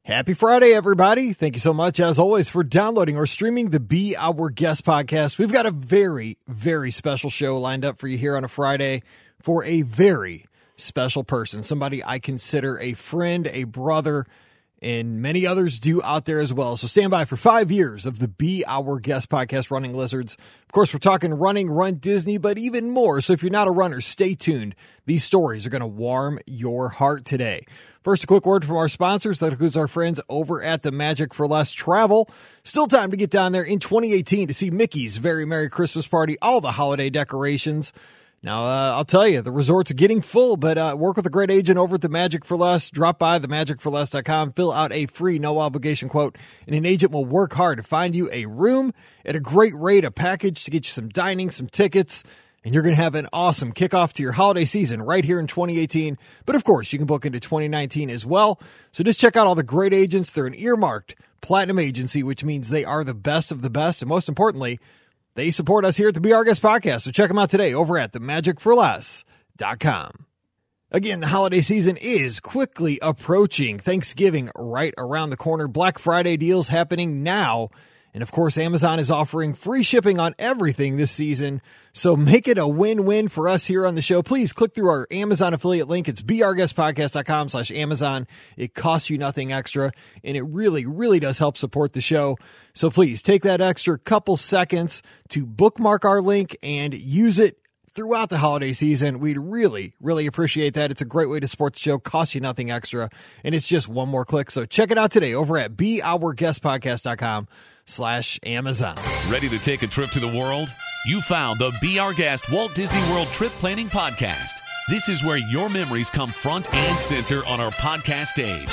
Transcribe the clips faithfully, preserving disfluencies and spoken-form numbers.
Happy Friday, everybody. Thank you so much, as always, for downloading or streaming the Be Our Guest podcast. We've got a very, very special show lined up for you here on a Friday for a very special person, somebody I consider a friend, a brother, and many others do out there as well. So stand by for five years of the Be Our Guest podcast, Running Lizards. Of course, we're talking running, Run Disney, but even more. So if you're not a runner, stay tuned. These stories are going to warm your heart today. First, a quick word from our sponsors. That includes our friends over at the Magic for Less Travel. Still time to get down there in twenty eighteen to see Mickey's Very Merry Christmas Party, all the holiday decorations. Now, uh, I'll tell you, the resort's getting full, but uh, work with a great agent over at the Magic for Less. Drop by the magic for less dot com, fill out a free no-obligation quote, and an agent will work hard to find you a room at a great rate, a package to get you some dining, some tickets, and you're going to have an awesome kickoff to your holiday season right here in twenty eighteen. But, of course, you can book into twenty nineteen as well. So just check out all the great agents. They're an earmarked platinum agency, which means they are the best of the best, and most importantly, they support us here at the Be Our Guest podcast, so check them out today over at the magic for less dot com. Again, the holiday season is quickly approaching. Thanksgiving right around the corner. Black Friday deals happening now. And of course, Amazon is offering free shipping on everything this season. So make it a win-win for us here on the show. Please click through our Amazon affiliate link. It's be our guest podcast dot com slash Amazon. It costs you nothing extra, and it really, really does help support the show. So please take that extra couple seconds to bookmark our link and use it throughout the holiday season. We'd really, really appreciate that. It's a great way to support the show, costs you nothing extra, and it's just one more click. So check it out today over at be our guest podcast dot com slash Amazon. Ready to take a trip to the world? You found the Be Our Guest Walt Disney World Trip Planning Podcast. This is where your memories come front and center on our podcast stage.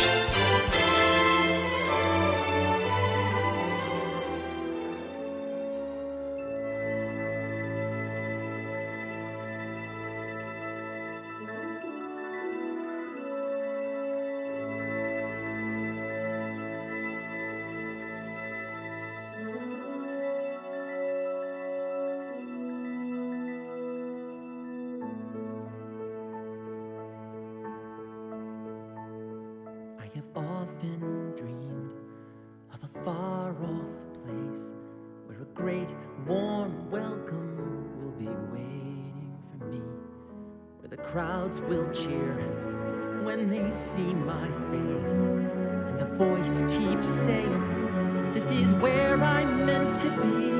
I have often dreamed of a far-off place where a great warm welcome will be waiting for me, where the crowds will cheer when they see my face, and a voice keeps saying, "This is where I'm meant to be."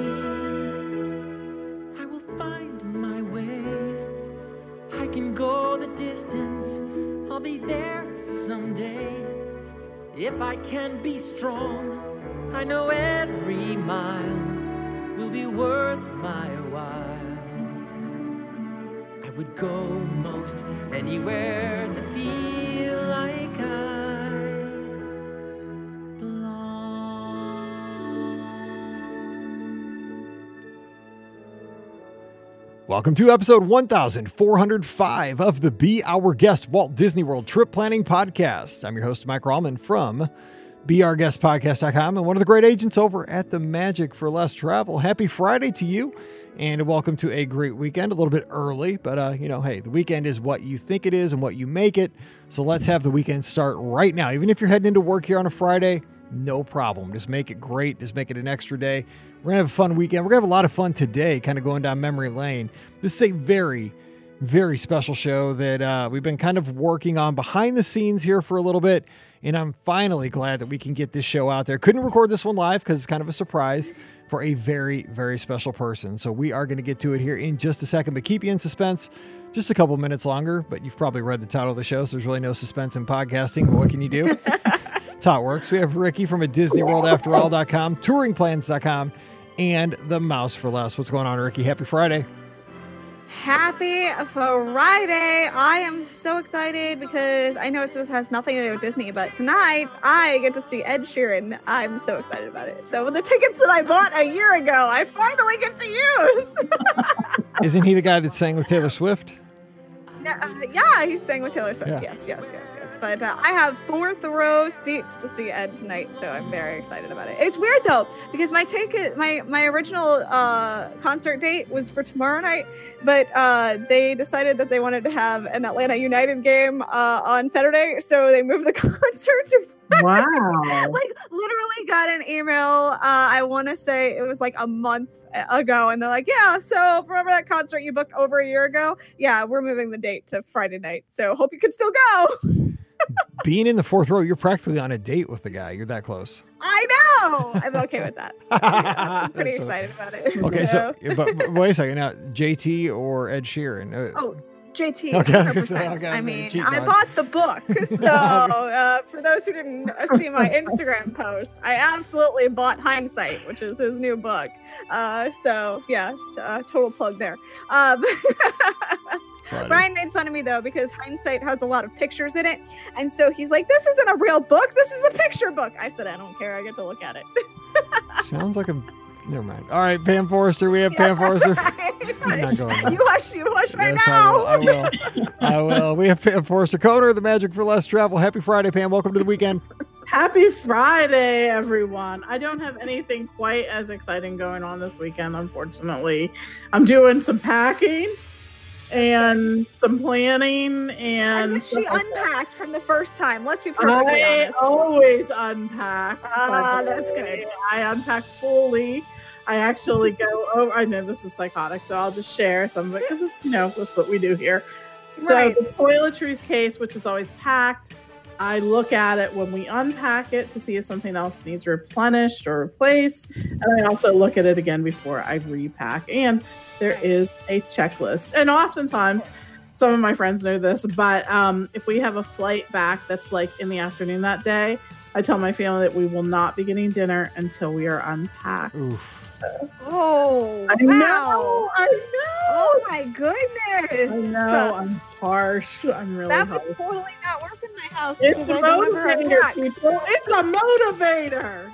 I will find my way. I can go the distance. I'll be there someday. If I can be strong, I know every mile will be worth my while. I would go most anywhere to feel like I belong. Welcome to episode one thousand four hundred five of the Be Our Guest Walt Disney World Trip Planning Podcast. I'm your host, Mike Rallman from be our guest podcast dot com and one of the great agents over at the Magic for Less Travel. Happy Friday to you, and welcome to a great weekend. A little bit early, but uh, you know, hey, the weekend is what you think it is and what you make it. So let's have the weekend start right now. Even if you're heading into work here on a Friday, no problem. Just make it great. Just make it an extra day. We're going to have a fun weekend. We're going to have a lot of fun today, kind of going down memory lane. This is a very, very special show that uh, we've been kind of working on behind the scenes here for a little bit, and I'm finally glad that we can get this show out there. Couldn't record this one live because it's kind of a surprise for a very, very special person. So we are going to get to it here in just a second, but keep you in suspense just a couple minutes longer. But you've probably read the title of the show, so there's really no suspense in podcasting, but what can you do? That's how it works. We have Ricky from a Disney World After All dot com, touring plans dot com, and the Mouse for Less. What's going on, Ricky? Happy Friday. Happy Friday. I am so excited because I know it just has nothing to do with Disney, but tonight I get to see Ed Sheeran. I'm so excited about it. So the tickets that I bought a year ago, I finally get to use. Isn't he the guy that sang with Taylor Swift? No, uh, yeah, he's staying with Taylor Swift. Yeah. Yes, yes, yes, yes. But uh, I have fourth row seats to see Ed tonight, so I'm very excited about it. It's weird though because my ticket, my my original uh, concert date was for tomorrow night, but uh, they decided that they wanted to have an Atlanta United game uh, on Saturday, so they moved the concert to Wow. Like literally got an email. Uh, I want to say it was like a month ago, and they're like, "Yeah, so remember that concert you booked over a year ago? Yeah, we're moving the date to Friday night. So hope you can still go." Being in the fourth row, you're practically on a date with the guy. You're that close. I know. I'm okay with that. So, yeah, I'm pretty That's excited about it. Okay, so, but, but wait a second. Now, J T or Ed Sheeran? Uh, oh. J T, Okay, I was gonna say, one hundred percent. I was gonna I say, mean, cheat I mod. bought the book. So, uh, for those who didn't uh, see my Instagram post, I absolutely bought Hindsight, which is his new book. Uh, so, yeah, uh, total plug there. Um, Brian made fun of me, though, because Hindsight has a lot of pictures in it. And so he's like, this isn't a real book. This is a picture book. I said, I don't care. I get to look at it. Sounds like a... Never mind. All right, Pam Forrester. We have Pam Forrester. I'm not going there. You hush, you hush right Yes, now. I will. I will. I will. We have Pam Forrester, co-owner of the Magic for Less Travel. Happy Friday, Pam. Welcome to the weekend. Happy Friday, everyone. I don't have anything quite as exciting going on this weekend, unfortunately. I'm doing some packing and some planning I and wish she stuff like that. unpacked from the first time. Let's be perfectly I honest. always unpack. Ah, by the that's way. good. I unpack fully. I actually go over. I know this is psychotic, so I'll just share some of it because, you know, that's what we do here. So Right. the toiletries case, which is always packed, I look at it when we unpack it to see if something else needs replenished or replaced. And I also look at it again before I repack. And there is a checklist. And oftentimes, some of my friends know this, but um, if we have a flight back that's like in the afternoon that day, I tell my family that we will not be getting dinner until we are unpacked. Oof. So, Oh, I wow. know, I know. Oh my goodness. I know, I'm harsh. I'm really That harsh. would totally not work in my house It's because a I don't ever motivator, unpack. people. It's a motivator.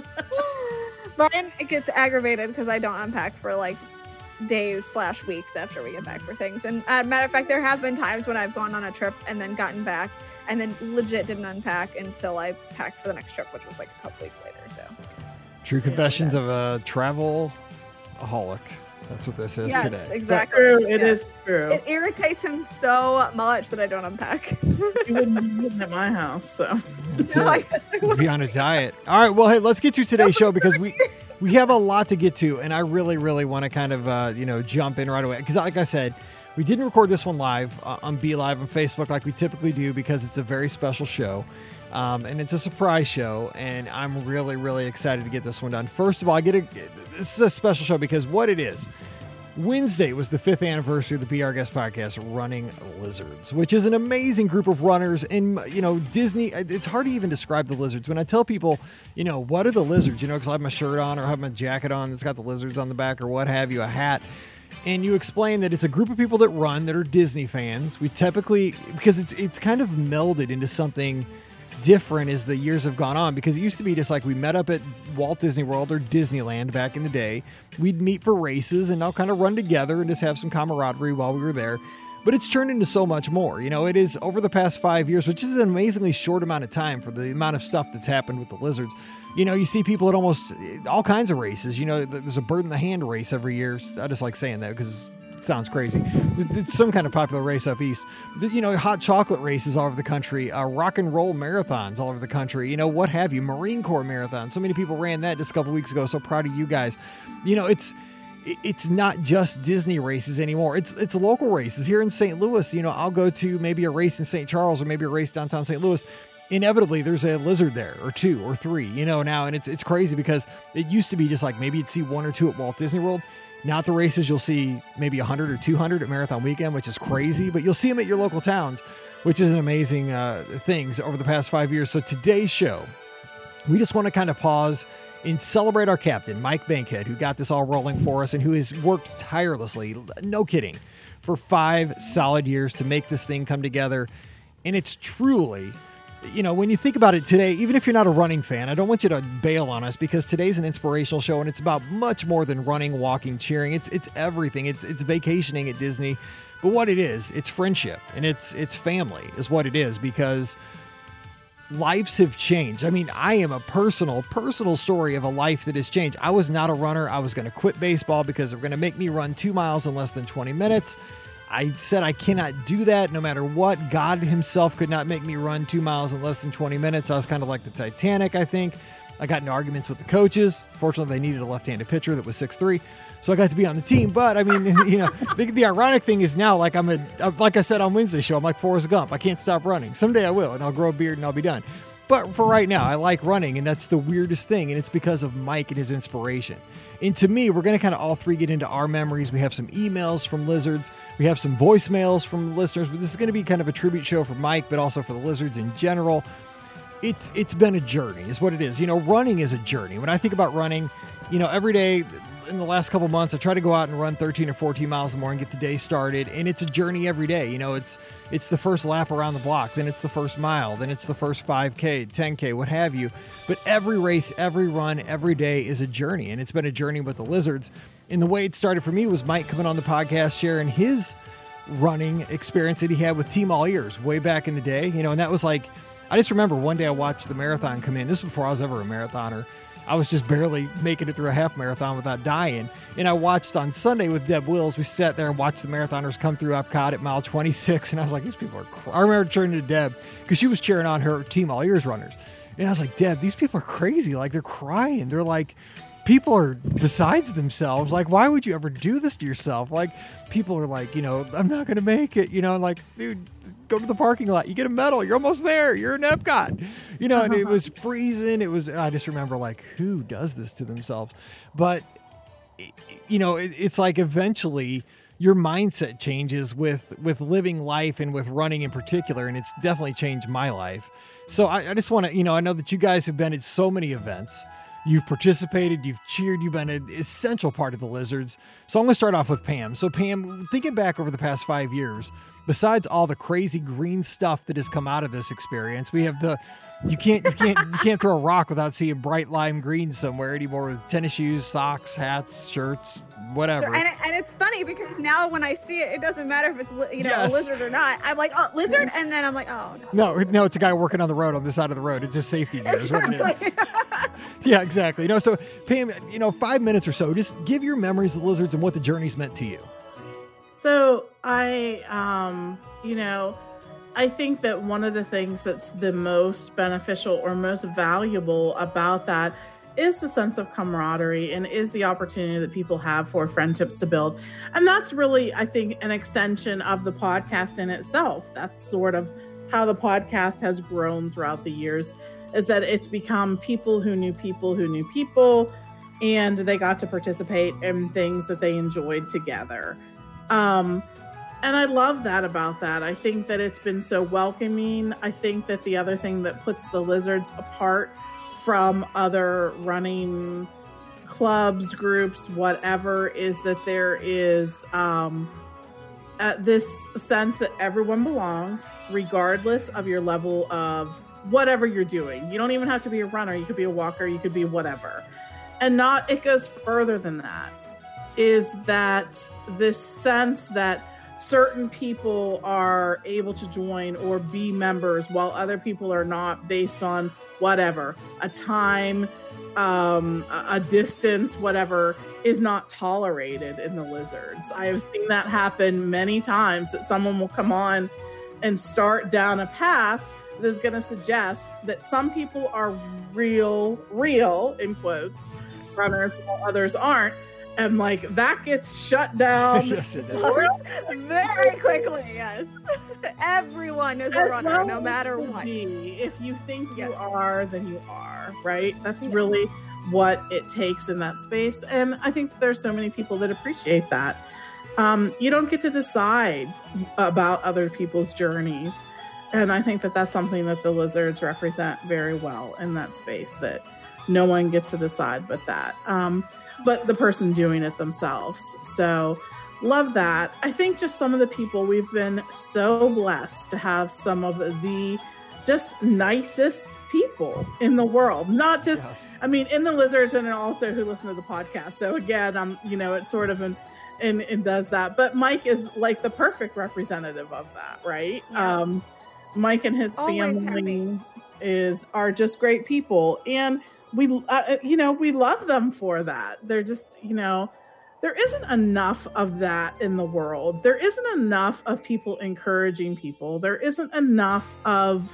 Brian gets aggravated because I don't unpack for like days slash weeks after we get back for things. And uh, matter of fact, there have been times when I've gone on a trip and then gotten back and then legit didn't unpack until I packed for the next trip, which was like a couple weeks later. So True confessions of a travel-aholic. That's what this is yes, today. exactly. True, it Yes. is true. It irritates him so much that I don't unpack. You wouldn't be eating at my house, so. That's No, I it. guess I We'll be on a diet. All right. Well, hey, let's get to today's show because we we have a lot to get to, and I really, really want to kind of uh, you know jump in right away because, like I said, we didn't record this one live uh, on Be Live on Facebook like we typically do because it's a very special show. Um, and it's a surprise show, and I'm really, really excited to get this one done. First of all, I get a, this is a special show because what it is, Wednesday was the fifth anniversary of the Be Our Guest podcast, Running Lizards, which is an amazing group of runners. And, you know, Disney, it's hard to even describe the lizards. When I tell people, you know, what are the lizards, you know, because I have my shirt on or I have my jacket on that's got the lizards on the back or what have you, a hat. And you explain that it's a group of people that run that are Disney fans. We typically, because it's it's kind of melded into something different as the years have gone on, because it used to be just like we met up at Walt Disney World or Disneyland back in the day. We'd meet for races and all kind of run together and just have some camaraderie while we were there. But it's turned into so much more. You know, it is over the past five years, which is an amazingly short amount of time for the amount of stuff that's happened with the lizards. You know, you see people at almost all kinds of races. You know, there's a bird in the hand race every year. I just like saying that because it sounds crazy. It's some kind of popular race up east. You know, hot chocolate races all over the country, uh, rock and roll marathons all over the country, you know, what have you, Marine Corps marathon. So many people ran that just a couple weeks ago. So proud of you guys. You know, it's it's not just Disney races anymore. It's it's local races here in Saint Louis. You know, I'll go to maybe a race in Saint Charles or maybe a race downtown Saint Louis. Inevitably, there's a lizard there or two or three, you know, now. And it's it's crazy because it used to be just like maybe you'd see one or two at Walt Disney World. Now at the races, you'll see maybe one hundred or two hundred at Marathon Weekend, which is crazy. But you'll see them at your local towns, which is an amazing uh, things over the past five years. So today's show, we just want to kind of pause and celebrate our captain, Mike Bankhead, who got this all rolling for us and who has worked tirelessly, no kidding, for five solid years to make this thing come together. And it's truly, you know, when you think about it today, even if you're not a running fan, I don't want you to bail on us because today's an inspirational show and it's about much more than running, walking, cheering. It's it's everything. It's it's vacationing at Disney. But what it is, it's friendship and it's it's family is what it is, because lives have changed. I mean, I am a personal, personal story of a life that has changed. I was not a runner. I was going to quit baseball because they're going to make me run two miles in less than twenty minutes. I said I cannot do that no matter what. God himself could not make me run two miles in less than twenty minutes. I was kind of like the Titanic, I think. I got in arguments with the coaches. Fortunately, they needed a left-handed pitcher that was six three. So I got to be on the team. But I mean, you know, the, the ironic thing is now, like I'm a, like I said on Wednesday's show, I'm like Forrest Gump. I can't stop running. Someday I will, and I'll grow a beard and I'll be done. But for right now, I like running, and that's the weirdest thing. And it's because of Mike and his inspiration. And to me, we're going to kind of all three get into our memories. We have some emails from Lizards. We have some voicemails from listeners. But this is going to be kind of a tribute show for Mike, but also for the Lizards in general. It's It's been a journey is what it is. You know, running is a journey. When I think about running, you know, every day in the last couple months, I try to go out and run thirteen or fourteen miles more and get the day started. And it's a journey every day. You know, it's it's the first lap around the block, then it's the first mile, then it's the first five K, ten K, what have you. But every race, every run, every day is a journey. And it's been a journey with the Lizards. And the way it started for me was Mike coming on the podcast, sharing his running experience that he had with Team All Ears way back in the day. You know, and that was like, I just remember one day I watched the marathon come in. This was before I was ever a marathoner. I was just barely making it through a half marathon without dying. And I watched on Sunday with Deb Wills. We sat there and watched the marathoners come through Epcot at mile twenty-six. And I was like, these people are cr-. I remember turning to Deb because she was cheering on her Team All Ears runners. And I was like, Deb, these people are crazy. Like, they're crying. They're like, people are besides themselves. Like, why would you ever do this to yourself? Like, people are like, you know, I'm not going to make it. You know, like, dude, go to the parking lot. You get a medal. You're almost there. You're in Epcot. You know, and it was freezing. It was, I just remember, like, who does this to themselves? But, you know, it, it's like eventually your mindset changes with, with living life and with running in particular. And it's definitely changed my life. So I, I just want to, you know, I know that you guys have been at so many events. You've participated, you've cheered, you've been an essential part of the Lizards. So I'm going to start off with Pam. So Pam, thinking back over the past five years, besides all the crazy green stuff that has come out of this experience, we have the, you can't, you can't, you can't throw a rock without seeing bright lime green somewhere anymore with tennis shoes, socks, hats, shirts, whatever. So, and, it, and it's funny because now when I see it, it doesn't matter if it's, you know, Yes. a lizard or not. I'm like, oh, lizard. And then I'm like, oh, no. No, no, it's a guy working on the road on this side of the road. It's just safety gear. is what it is. Exactly. Yeah, exactly. You know, so Pam, you know, five minutes or so, just give your memories of the Lizards and what the journey's meant to you. So I, um, you know, I think that one of the things that's the most beneficial or most valuable about that is the sense of camaraderie and is the opportunity that people have for friendships to build. And that's really, I think, an extension of the podcast in itself. That's sort of how the podcast has grown throughout the years, is that it's become people who knew people who knew people, and they got to participate in things that they enjoyed together. Um, and I love that about that. I think that it's been so welcoming. I think that the other thing that puts the Lizards apart from other running clubs, groups, whatever, is that there is um, uh, this sense that everyone belongs, regardless of your level of whatever you're doing. You don't even have to be a runner. You could be a walker. You could be whatever. And not, it goes further than that, is that this sense that certain people are able to join or be members while other people are not, based on whatever, a time, um, a distance, whatever, is not tolerated in the Lizards. I have seen that happen many times, that someone will come on and start down a path that is going to suggest that some people are real, real, in quotes, runners, while others aren't. And like that gets shut down. Yes, it does. Very quickly, yes. Everyone is a As runner, well no as matter it what. be. If you think you Yes. are, then you are, right? That's Yes. really what it takes in that space. And I think that there's so many people that appreciate that. Um, you don't get to decide about other people's journeys. And I think that that's something that the Lizards represent very well in that space, that no one gets to decide but that. Um, but the person doing it themselves. So love that. I think just some of the people, we've been so blessed to have some of the just nicest people in the world. Not just, Yes. I mean, in the Lizards, and also who listen to the podcast. So again, I'm, you know, it's sort of an, and it does that. But Mike is like the perfect representative of that, right? Yeah. Um, Mike and his Always family happy. is are just great people, and we, uh, you know, we love them for that. They're just, you know, there isn't enough of that in the world. There isn't enough of people encouraging people. There isn't enough of,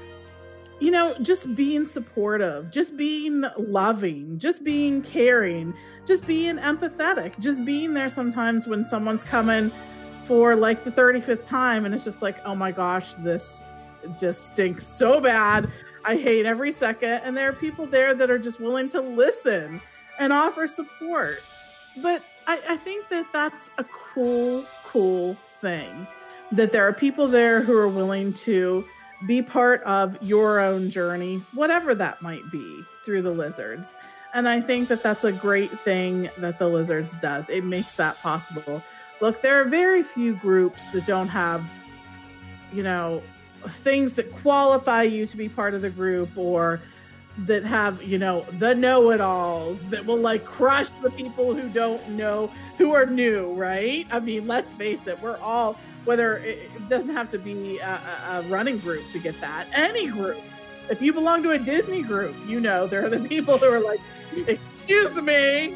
you know, just being supportive, just being loving, just being caring, just being empathetic, just being there sometimes when someone's coming for like the thirty-fifth time and it's just like, oh my gosh, this just stinks so bad. I hate every second. And there are people there that are just willing to listen and offer support. But I, I think that that's a cool, cool thing, that there are people there who are willing to be part of your own journey, whatever that might be, through the Lizards. And I think that that's a great thing that the Lizards does. It makes that possible. Look, there are very few groups that don't have, you know, things that qualify you to be part of the group, or that have, you know, the know-it-alls that will like crush the people who don't know, who are new, right? I mean, let's face it, we're all, whether it doesn't have to be a, a running group to get that, any group. If you belong to a Disney group, you know, there are the people who are like, excuse me.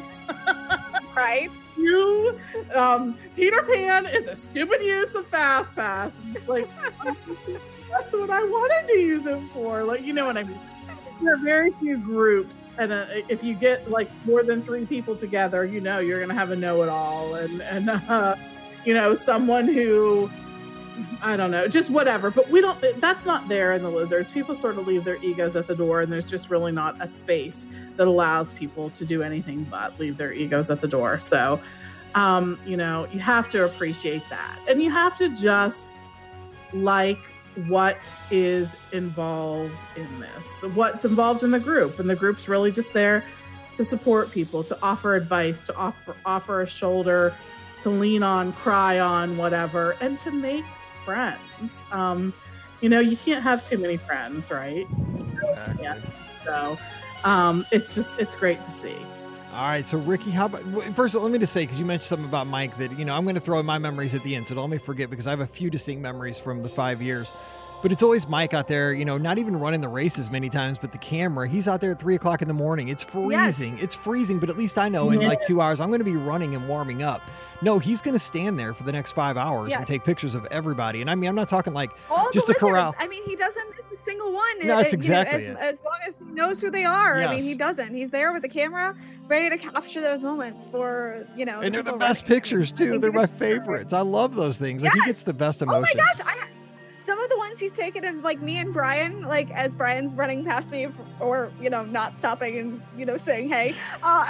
Right? You, um, Peter Pan is a stupid use of Fast Pass. Like, that's what I wanted to use it for. Like, you know what I mean? There are very few groups, and uh, if you get like more than three people together, you know you're going to have a know-it-all, and and uh, you know, someone who, I don't know, just whatever. But we don't. That's not there in the Lizards. People sort of leave their egos at the door, and there's just really not a space that allows people to do anything but leave their egos at the door. So, um, you know, you have to appreciate that, and you have to just like what is involved in this, what's involved in the group. And the group's really just there to support people, to offer advice, to offer, offer a shoulder to lean on, cry on, whatever, and to make friends. Um, you know, you can't have too many friends, right? Exactly. Yeah. So um, it's just, it's great to see. All right, so Ricky, how about, first of all, let me just say, because you mentioned something about Mike that, you know, I'm going to throw in my memories at the end, so don't let me forget, because I have a few distinct memories from the five years. But it's always Mike out there, you know, not even running the races many times, but the camera. He's out there at three o'clock in the morning. It's freezing. Yes. It's freezing, but at least I know in yeah. like two hours, I'm going to be running and warming up. No, he's going to stand there for the next five hours yes. and take pictures of everybody. And I mean, I'm not talking like all just the, the corral. I mean, he doesn't miss a single one. No, that's it, exactly you know, as, as, as long as he knows who they are. Yes. I mean, he doesn't. He's there with the camera, ready to capture those moments for, you know. And they're the best running. pictures, too. They're my favorites. I love those things. Like, yes. he gets the best emotion. Oh, my gosh. I Some of the ones he's taken of like me and Brian, like as Brian's running past me or, you know, not stopping and, you know, saying, hey, uh,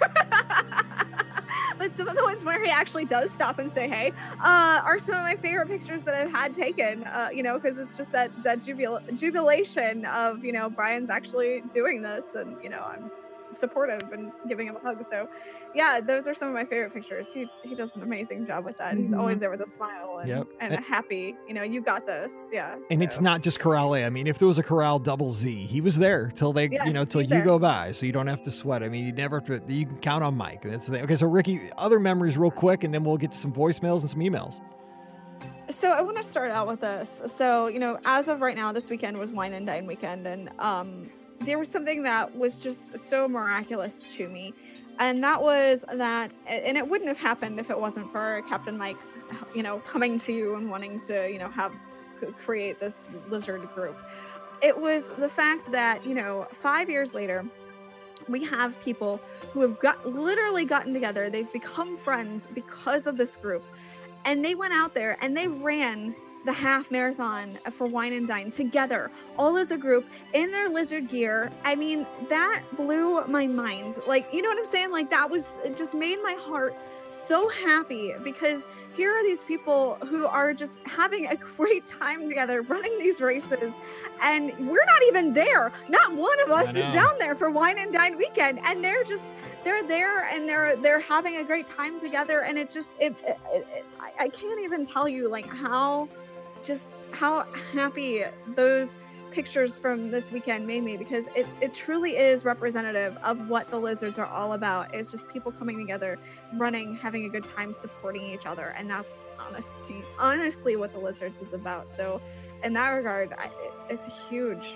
but some of the ones where he actually does stop and say, hey, uh, are some of my favorite pictures that I've had taken, uh, you know, because it's just that, that jubil- jubilation of, you know, Brian's actually doing this and, you know, I'm supportive and giving him a hug. So yeah, those are some of my favorite pictures. He he does an amazing job with that. He's mm-hmm. always there with a smile and, yep. and, and happy, you know, you got this. Yeah. And so. It's not just Corral A. I mean, if there was a Corral double Z, he was there till they, yes, you know, till you there. go by. So you don't have to sweat. I mean, you never have to, you can count on Mike. That's the thing. Okay. So Ricky, other memories real quick, and then we'll get to some voicemails and some emails. So I want to start out with this. So, you know, as of right now, this weekend was Wine and Dine weekend. And, um, there was something that was just so miraculous to me. And that was that, and it wouldn't have happened if it wasn't for Captain Mike, you know, coming to you and wanting to, you know, have, create this lizard group. It was the fact that, you know, five years later, we have people who have got literally gotten together. They've become friends because of this group. And they went out there and they ran the half marathon for Wine and Dine together, all as a group in their lizard gear. I mean, that blew my mind. Like, you know what I'm saying? Like, that was, it just made my heart so happy, because here are these people who are just having a great time together running these races, and we're not even there. Not one of us is down there for Wine and Dine weekend, and they're just, they're there and they're they're having a great time together. And it just, it, it, it I, I can't even tell you like how just how happy those pictures from this weekend made me, because it, it truly is representative of what the Lizards are all about. It's just people coming together, running, having a good time, supporting each other. And that's honestly, honestly what the Lizards is about. So in that regard, I, it, it's a huge,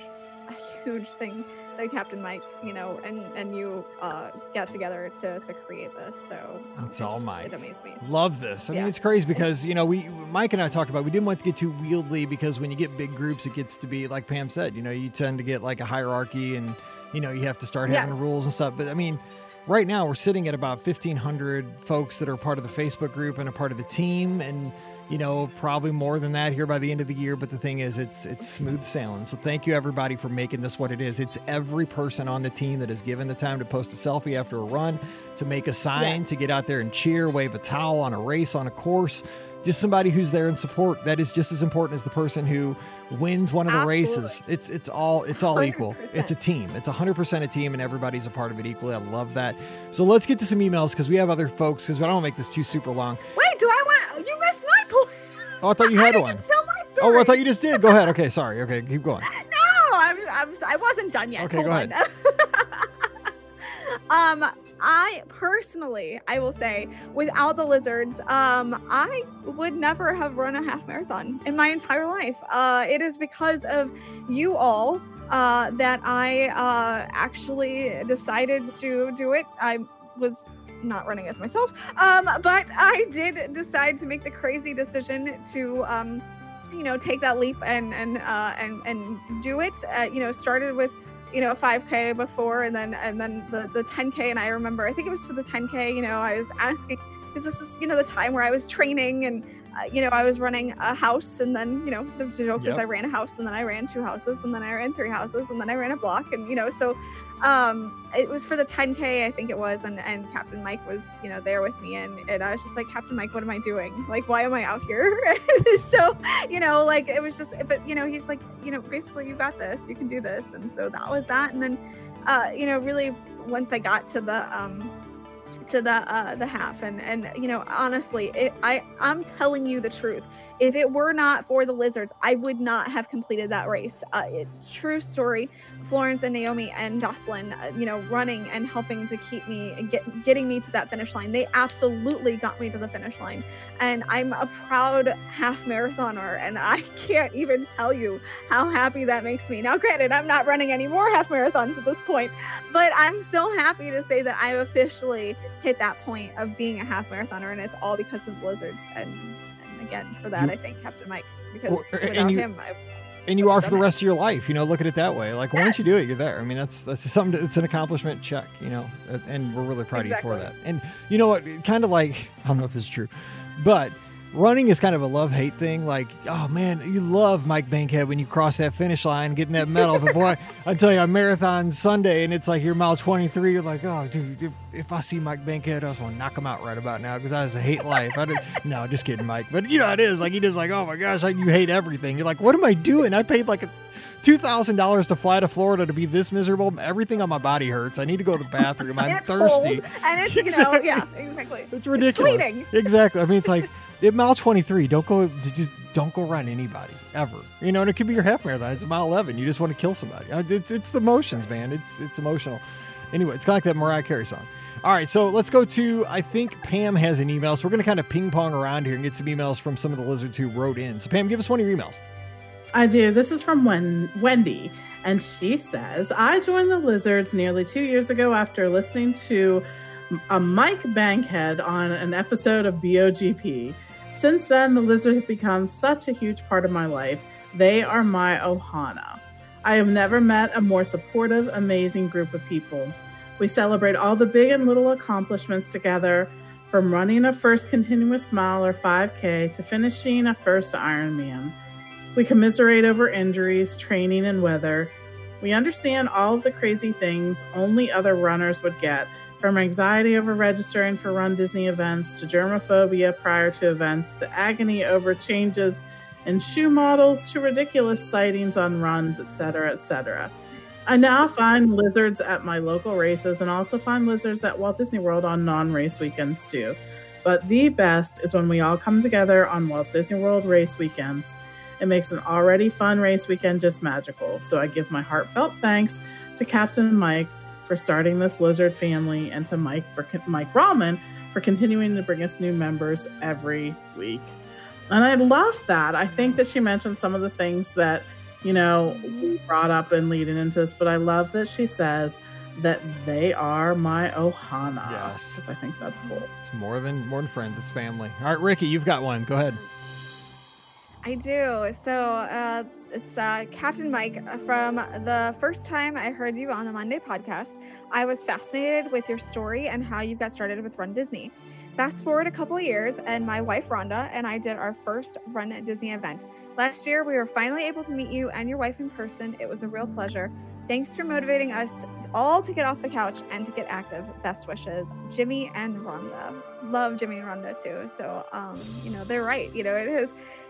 a huge thing that Captain Mike, you know, and and you uh, got together to to create this. So it's it all just, Mike. It amazed me. Love this. I Yeah. mean, it's crazy because, you know, we Mike and I talked about we didn't want to get too wieldy because when you get big groups, it gets to be like Pam said. You know, you tend to get like a hierarchy, and you know you have to start having Yes. rules and stuff. But I mean, right now we're sitting at about fifteen hundred folks that are part of the Facebook group and a part of the team, and you know, probably more than that here by the end of the year. But the thing is, it's it's smooth sailing. So thank you, everybody, for making this what it is. It's every person on the team that has given the time to post a selfie after a run, to make a sign, Yes. to get out there and cheer, wave a towel on a race, on a course. Just somebody who's there in support. That is just as important as the person who wins one of the Absolutely. races. It's it's all it's all equal. one hundred percent. It's a team. It's one hundred percent a team, and everybody's a part of it equally. I love that. So let's get to some emails because we have other folks, because I don't want to make this too super long. Wait, do I want? You missed my point. Oh, I thought you had I one. didn't tell my story. Oh, I thought you just did. Go ahead. Okay, sorry. Okay, keep going. No, I was, I was, I wasn't done yet. Okay, Hold go on. um, I personally, I will say, without the lizards, um, I would never have run a half marathon in my entire life. Uh, it is because of you all uh, that I uh, actually decided to do it. I was not running as myself, um, but I did decide to make the crazy decision to, um, you know, take that leap and and uh, and and do it. Uh, you know, started with, you know, a five K before, and then and then the the ten K. And I remember, I think it was for the ten K. You know, I was asking, because this is, you know, the time where I was training, and uh, you know, I was running a house, and then, you know, the joke Yep. is I ran a house, and then I ran two houses, and then I ran three houses, and then I ran a block, and you know, so um it was for the ten K, I think it was, and and Captain Mike was, you know, there with me, and and I was just like, Captain Mike, what am I doing? Like, why am I out here? So, you know, like, it was just, but you know, he's like, you know, basically, you got this, you can do this. And so that was that. And then uh you know, really, once I got to the um to the uh the half, and and you know, honestly, it, I I'm telling you the truth. If it were not for the lizards, I would not have completed that race. Uh, it's true story. Florence and Naomi and Jocelyn, uh, you know, running and helping to keep me, get, getting me to that finish line. They absolutely got me to the finish line. And I'm a proud half marathoner, and I can't even tell you how happy that makes me. Now, granted, I'm not running any more half marathons at this point, but I'm still happy to say that I've officially hit that point of being a half marathoner, and it's all because of the lizards. And again, for that, You- I thank Captain Mike, because Well, and without you- him, I, And you are for done the it. rest of your life. You know, look at it that way. Like once Yes. you do it, you're there. I mean, that's that's something. To, it's an accomplishment check. You know, and we're really proud Exactly. of you for that. And you know what? Kind of like, I don't know if it's true, but running is kind of a love-hate thing. Like, oh man, you love Mike Bankhead when you cross that finish line, getting that medal. But boy, I tell you, a marathon Sunday, and it's like you're mile twenty-three. You're like, oh, dude, if, if I see Mike Bankhead, I just want to knock him out right about now because I just hate life. I did, no, just kidding, Mike. But you know, it is like he just like, oh my gosh, like you hate everything. You're like, what am I doing? I paid like a two thousand dollars to fly to Florida to be this miserable. Everything on my body hurts. I need to go to the bathroom. I'm and it's thirsty. cold, and it's, you know, Exactly. yeah, exactly. It's ridiculous. It's sleeting. Exactly. I mean, it's like at mile twenty-three, don't go, just don't go run anybody ever. You know, and it could be your half marathon. It's mile eleven. You just want to kill somebody. Uh, It's, it's the emotions, man. It's it's emotional. Anyway, it's kind of like that Mariah Carey song. All right, so let's go to, I think Pam has an email. So we're going to kind of ping pong around here and get some emails from some of the lizards who wrote in. So Pam, give us one of your emails. I do. This is from Wen- Wendy, and she says, I joined the Lizards nearly two years ago after listening to a Mike Bankhead on an episode of B O G P. Since then, the Lizards have become such a huge part of my life. They are my Ohana. I have never met a more supportive, amazing group of people. We celebrate all the big and little accomplishments together, from running a first continuous mile or five K to finishing a first Ironman. We commiserate over injuries, training, and weather. We understand all of the crazy things only other runners would get, from anxiety over registering for Run Disney events to germophobia prior to events to agony over changes in shoe models to ridiculous sightings on runs, et cetera, et cetera. I now find lizards at my local races and also find lizards at Walt Disney World on non-race weekends too. But the best is when we all come together on Walt Disney World race weekends. It makes an already fun race weekend just magical. So I give my heartfelt thanks to Captain Mike for starting this lizard family, and to Mike for Mike Rahman for continuing to bring us new members every week. And I love that. I think that she mentioned some of the things that you know, we brought up and leading into this, but I love that she says that they are my Ohana. Yes. Because I think that's cool. It's more than more than friends. It's family. All right, Ricky, you've got one. Go ahead. I do. So uh, it's uh, Captain Mike. From the first time I heard you on the Monday podcast, I was fascinated with your story and how you got started with Run Disney. Fast forward a couple of years, and my wife Rhonda and I did our first Run Disney event. Last year, we were finally able to meet you and your wife in person. It was a real pleasure. Thanks for motivating us all to get off the couch and to get active. Best wishes, Jimmy and Rhonda. Love Jimmy and Rhonda too. So, um, you know, they're right. You know, it is.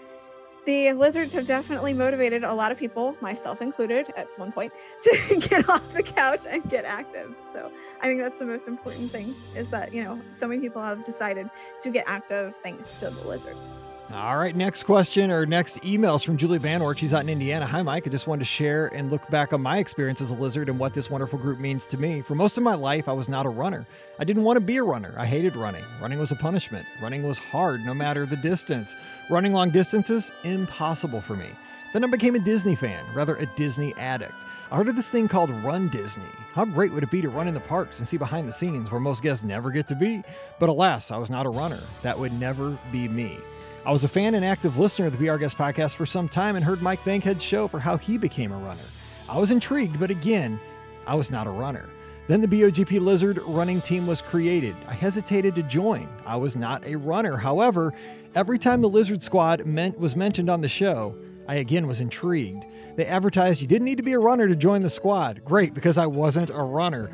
The lizards have definitely motivated a lot of people, myself included at one point, to get off the couch and get active. So I think that's the most important thing, is that, you know, so many people have decided to get active thanks to the lizards. All right, next question or next emails from Julie Banwart. She's out in Indiana. Hi, Mike. I just wanted to share and look back on my experience as a lizard and what this wonderful group means to me. For most of my life, I was not a runner. I didn't want to be a runner. I hated running. Running was a punishment. Running was hard, no matter the distance. Running long distances, impossible for me. Then I became a Disney fan, rather a Disney addict. I heard of this thing called Run Disney. How great would it be to run in the parks and see behind the scenes where most guests never get to be? But alas, I was not a runner. That would never be me. I was a fan and active listener of the Be Our Guest podcast for some time and heard Mike Bankhead's show for how he became a runner. I was intrigued, but again, I was not a runner. Then the B O G P Lizard running team was created. I hesitated to join. I was not a runner. However, every time the Lizard Squad meant, was mentioned on the show, I again was intrigued. They advertised you didn't need to be a runner to join the squad. Great, because I wasn't a runner.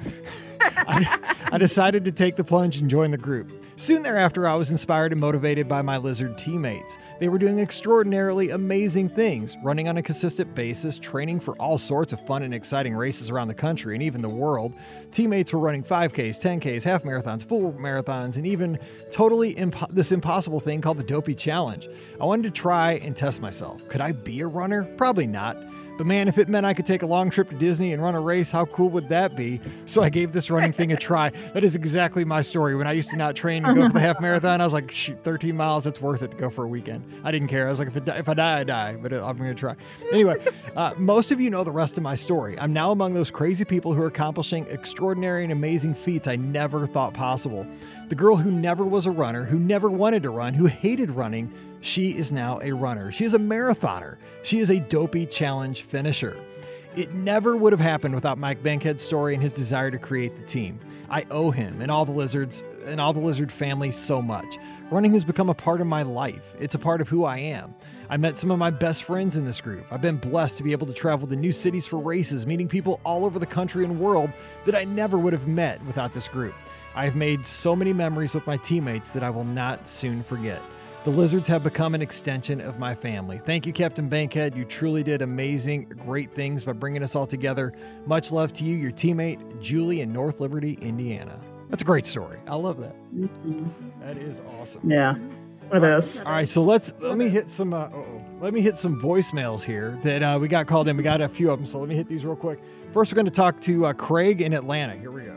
I, I decided to take the plunge and join the group. Soon thereafter, I was inspired and motivated by my lizard teammates. They were doing extraordinarily amazing things, running on a consistent basis, training for all sorts of fun and exciting races around the country and even the world. Teammates were running five Ks, ten Ks, half marathons, full marathons, and even totally impo- this impossible thing called the Dopey Challenge. I wanted to try and test myself. Could I be a runner? Probably not. But man, if it meant I could take a long trip to Disney and run a race, how cool would that be? So I gave this running thing a try. That is exactly my story. When I used to not train and go for the half marathon, I was like, shoot, thirteen miles, it's worth it to go for a weekend. I didn't care. I was like, if, it, if I die, I die, but I'm going to try. Anyway, uh, most of you know the rest of my story. I'm now among those crazy people who are accomplishing extraordinary and amazing feats I never thought possible. The girl who never was a runner, who never wanted to run, who hated running, she is now a runner. She is a marathoner. She is a Dopey Challenge finisher. It never would have happened without Mike Bankhead's story and his desire to create the team. I owe him and all the lizards and all the lizard family so much. Running has become a part of my life. It's a part of who I am. I met some of my best friends in this group. I've been blessed to be able to travel to new cities for races, meeting people all over the country and world that I never would have met without this group. I've made so many memories with my teammates that I will not soon forget. The lizards have become an extension of my family. Thank you, Captain Bankhead. You truly did amazing, great things by bringing us all together. Much love to you, your teammate, Julie in North Liberty, Indiana. That's a great story. I love that. Mm-hmm. That is awesome. Yeah, it is. All right, so let's let me hit some. Uh, uh-oh. Let me hit some voicemails here that uh, we got called in. We got a few of them, so let me hit these real quick. First, we're going to talk to uh, Craig in Atlanta. Here we go.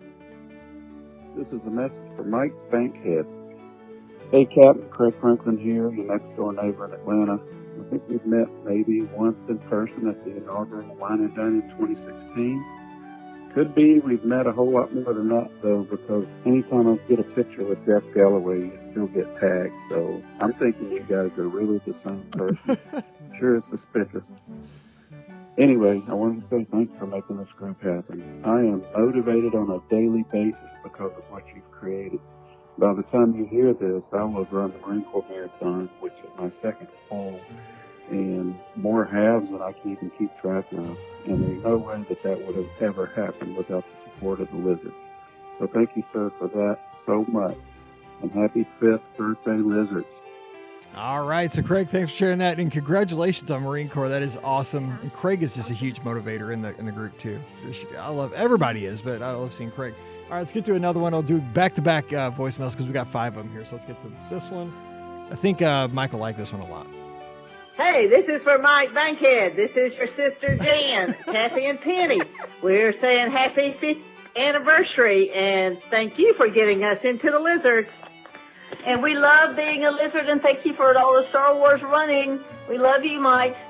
This is a message for Mike Bankhead. Hey, Captain, Craig Franklin here, your next door neighbor in Atlanta. I think we've met maybe once in person at the inaugural Wine and Dine in twenty sixteen. Could be we've met a whole lot more than that, though, because anytime I get a picture with Jeff Galloway, you still get tagged. So I'm thinking you guys are really the same person. Sure is suspicious. Anyway, I wanted to say thanks for making this group happen. I am motivated on a daily basis because of what you've created. By the time you hear this, I will have run the Marine Corps Marathon, which is my second full, and more halves than I can even keep track of. And there's no way that that would have ever happened without the support of the Lizards. So thank you, sir, for that so much. And happy fifth birthday, Lizards. All right, so Craig, thanks for sharing that, and congratulations on Marine Corps. That is awesome. And Craig is just a huge motivator in the in the group too. I love everybody is, but I love seeing Craig. All right, let's get to another one. I'll do back-to-back uh, voicemails because we got five of them here. So let's get to this one. I think uh, Mike will like this one a lot. Hey, this is for Mike Bankhead. This is your sister Jan, Kathy, and Penny. We're saying happy fifth anniversary, and thank you for getting us into the Lizards. And we love being a lizard, and thank you for all the Star Wars running. We love you, Mike.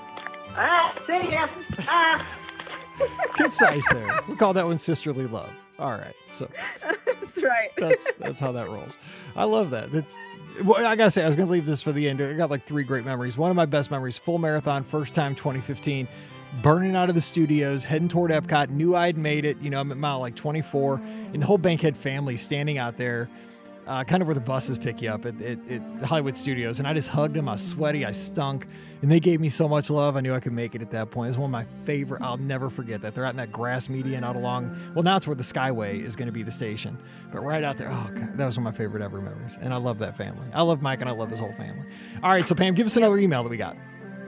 All right, see ya. Bye. Concise there. We call that one sisterly love. All right. So That's right. that's that's how that rolls. I love that. That's well, I gotta say, I was gonna leave this for the end. I got like three great memories. One of my best memories, full marathon, first time twenty fifteen, burning out of the studios, heading toward Epcot, knew I'd made it. You know, I'm at mile like twenty-four, and the whole Bankhead family standing out there, uh, kind of where the buses pick you up at, at, at Hollywood Studios. And I just hugged them. I was sweaty. I stunk. And they gave me so much love. I knew I could make it at that point. It was one of my favorite. I'll never forget that. They're out in that grass median out along, well, now it's where the Skyway is going to be the station. But right out there, oh, God, that was one of my favorite ever memories. And I love that family. I love Mike and I love his whole family. All right, so Pam, give us another email that we got.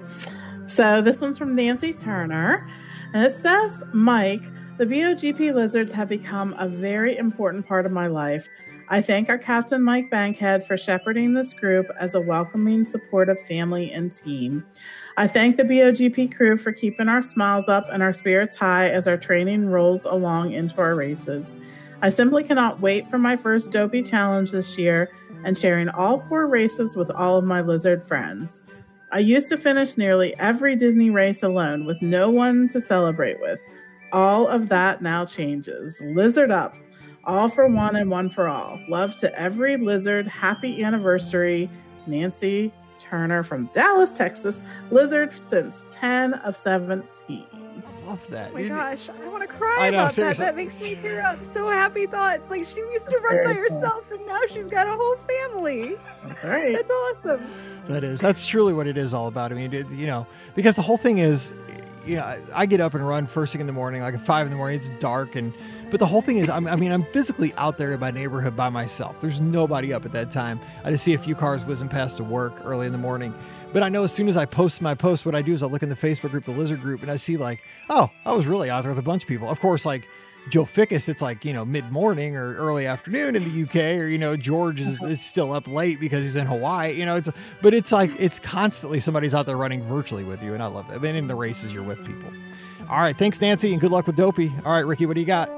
So this one's from Nancy Turner. And it says, Mike, the B O G P Lizards have become a very important part of my life. I thank our captain, Mike Bankhead, for shepherding this group as a welcoming, supportive family and team. I thank the B O G P crew for keeping our smiles up and our spirits high as our training rolls along into our races. I simply cannot wait for my first Dopey Challenge this year and sharing all four races with all of my lizard friends. I used to finish nearly every Disney race alone with no one to celebrate with. All of that now changes. Lizard up. All for one and one for all. Love to every lizard. Happy anniversary, Nancy Turner from Dallas, Texas. Lizard since ten of seventeen. I love that. Oh my gosh, I want to cry I know, about seriously. that. That makes me tear up. So happy thoughts. Like she used to run by Very cool. herself, and now she's got a whole family. That's right. That's awesome. That is. That's truly what it is all about. I mean, it, you know, because the whole thing is, you know, I get up and run first thing in the morning, like at five in the morning. It's dark, and but the whole thing is, I'm, I mean, I'm physically out there in my neighborhood by myself. There's nobody up at that time. I just see a few cars whizzing past to work early in the morning. But I know as soon as I post my post, what I do is I look in the Facebook group, the Lizard group, and I see like, oh, I was really out there with a bunch of people. Of course, like Joe Fickus, it's like, you know, mid-morning or early afternoon in the U K, or, you know, George is, is still up late because he's in Hawaii, you know, it's, but it's like, it's constantly somebody's out there running virtually with you. And I love that. I mean, in the races, you're with people. All right. Thanks, Nancy, and good luck with Dopey. All right, Ricky, what do you got?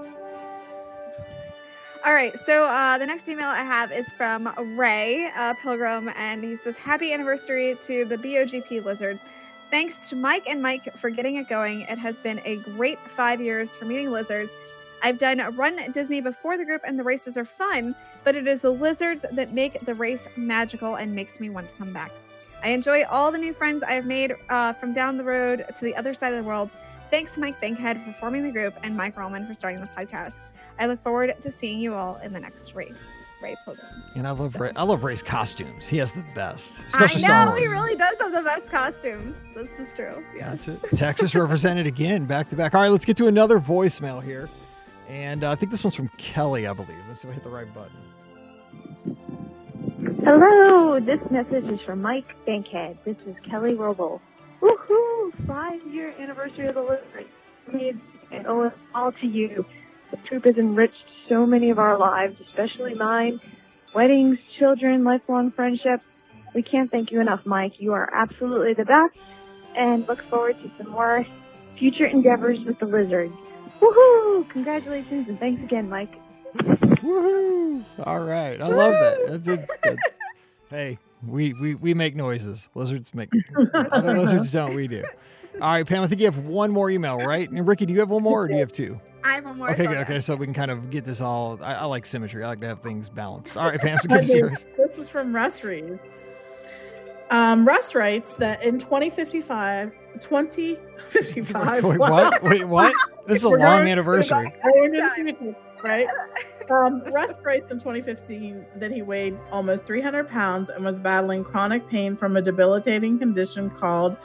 All right, so uh, the next email I have is from Ray uh, Pilgrim, and he says, happy anniversary to the B O G P Lizards. Thanks to Mike and Mike for getting it going. It has been a great five years for meeting lizards. I've done Run Disney before the group, and the races are fun, but it is the lizards that make the race magical and makes me want to come back. I enjoy all the new friends I have made uh, from down the road to the other side of the world. Thanks to Mike Bankhead for forming the group and Mike Roman for starting the podcast. I look forward to seeing you all in the next race. Ray Pilgrim. And I love So- Ray, I love Ray's costumes. He has the best, I especially Star know, Wars. he really does have the best costumes. This is true. Yes. That's it. Texas represented again, back to back. All right, let's get to another voicemail here. And uh, I think this one's from Kelly, I believe. Let's see if I hit the right button. Hello, this message is from Mike Bankhead. This is Kelly Roble. Woohoo! Five-year anniversary of the Lizard. And owe it all to you. The troop has enriched so many of our lives, especially mine. Weddings, children, lifelong friendships. We can't thank you enough, Mike. You are absolutely the best. And look forward to some more future endeavors with the Lizard. Woohoo! Congratulations and thanks again, Mike. Woohoo! All right, I love that. That's a- that's- hey, we, we we make noises. Lizards make. Other lizards don't. We do. All right, Pam. I think you have one more email, right? And Ricky, do you have one more, or do you have two? I have one more. Okay, so good. Okay, yes. so we can kind of get this all. I, I like symmetry. I like to have things balanced. All right, Pam. So give us Okay, yours. This is from Russ Reeves. Um, Russ writes that in twenty fifty-five, twenty fifty-five, Wait, what? Wait, what? This is a We're long going- anniversary. we're going into the future, right? Um, Russ writes in twenty fifteen that he weighed almost three hundred pounds and was battling chronic pain from a debilitating condition called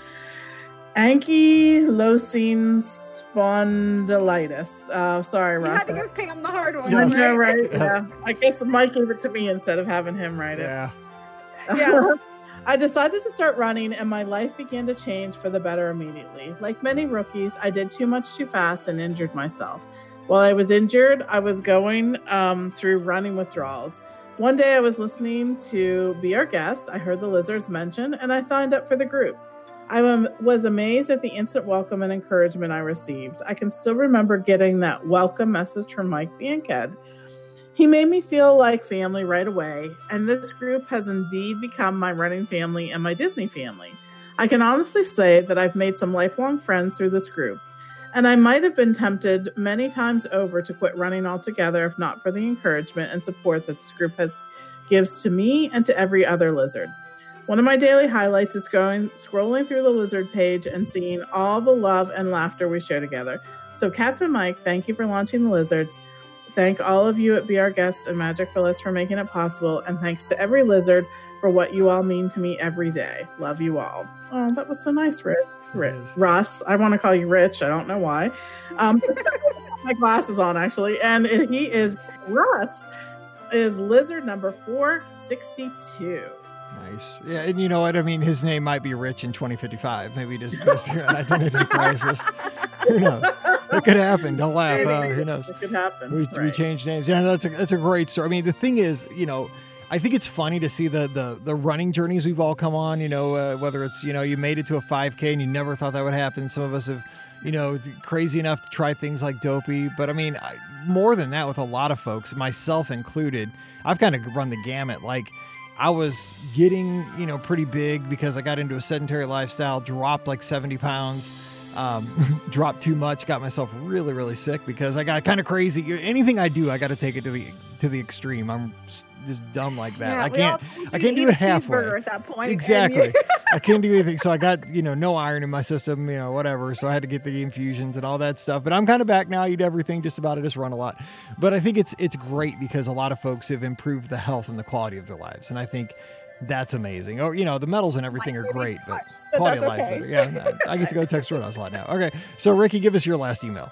ankylosing spondylitis. Uh, sorry, You had Russ. to give Pam the hard one. Yes. I know, right? right? Yeah. I guess Mike gave it to me instead of having him write it. Yeah. Yeah. I decided to start running, and my life began to change for the better immediately. Like many rookies, I did too much too fast and injured myself. While I was injured, I was going um, through running withdrawals. One day I was listening to Be Our Guest. I heard the Lizards mentioned, and I signed up for the group. I was amazed at the instant welcome and encouragement I received. I can still remember getting that welcome message from Mike Bankhead. He made me feel like family right away, and this group has indeed become my running family and my Disney family. I can honestly say that I've made some lifelong friends through this group, and I might have been tempted many times over to quit running altogether if not for the encouragement and support that this group has gives to me and to every other lizard. One of my daily highlights is going scrolling through the lizard page and seeing all the love and laughter we share together. So Captain Mike, thank you for launching the lizards. Thank all of you at Be Our Guest and Magic Phyllis for making it possible. And thanks to every lizard for what you all mean to me every day. Love you all. Oh, that was so nice, Rich. Rich. Russ. I want to call you Rich. I don't know why. Um, my glasses on, actually. And he is, Russ is lizard number four sixty-two. Nice. Yeah, and you know what? I mean, his name might be Rich in twenty fifty-five. Maybe he just goes through an identity crisis. Who knows? It could happen. Don't laugh. Uh, who knows? It could happen. We, right. we change names. Yeah, that's a that's a great story. I mean, the thing is, you know, I think it's funny to see the the the running journeys we've all come on. You know, uh, whether it's, you know, you made it to a five K and you never thought that would happen. Some of us have, you know, crazy enough to try things like Dopey. But I mean, I, more than that, with a lot of folks, myself included, I've kind of run the gamut. Like, I was getting, you know, pretty big because I got into a sedentary lifestyle, dropped like seventy pounds, um, dropped too much, got myself really, really sick because I got kind of crazy. Anything I do, I got to take it to the to the extreme. I'm just dumb like that. Yeah, I can't, I can't eat do a it halfway. cheeseburger at that point. Exactly. I can't do anything. So I got, you know, no iron in my system, you know, whatever. So I had to get the infusions and all that stuff. But I'm kind of back now. I eat everything just about. I just run a lot. But I think it's it's great because a lot of folks have improved the health and the quality of their lives. And I think that's amazing. Oh, you know, the medals and everything are great, but but quality of that's life okay. better. Yeah, I, I get to go text Roadhouse a lot now. Okay. So Ricky, give us your last email.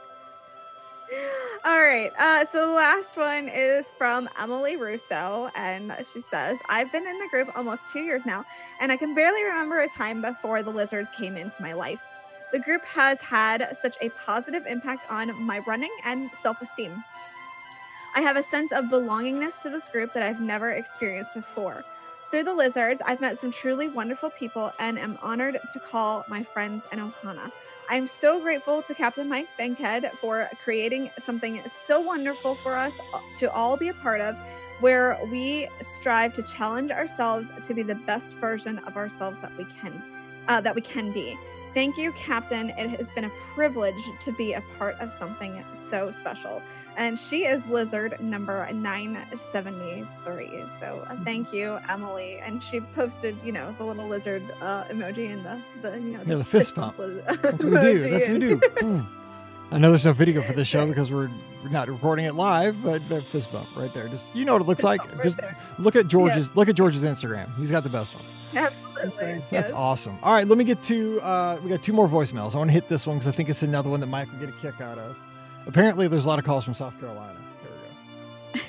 All right. Uh, so the last one is from Emily Russo, and she says, I've been in the group almost two years now, and I can barely remember a time before the lizards came into my life. The group has had such a positive impact on my running and self-esteem. I have a sense of belongingness to this group that I've never experienced before. Through the lizards, I've met some truly wonderful people and am honored to call my friends an Ohana. I'm so grateful to Captain Mike Bankhead for creating something so wonderful for us to all be a part of, where we strive to challenge ourselves to be the best version of ourselves that we can, uh, that we can be. Thank you, Captain. It has been a privilege to be a part of something so special. And she is lizard number nine seventy-three. So uh, thank you, Emily. And she posted, you know, the little lizard uh, emoji and the, the, you know, Yeah, the fist bump. li- That's what we do. That's what we do. Boom. I know there's no video for this show because we're we're not recording it live, but the fist bump right there. Just, you know what it looks like. Right Just there. look at George's Yes. look at George's Instagram. He's got the best one. Absolutely. That's yes. awesome. All right, let me get to, uh, we got two more voicemails. I want to hit this one because I think it's another one that Mike will get a kick out of. Apparently, there's a lot of calls from South Carolina. There we go.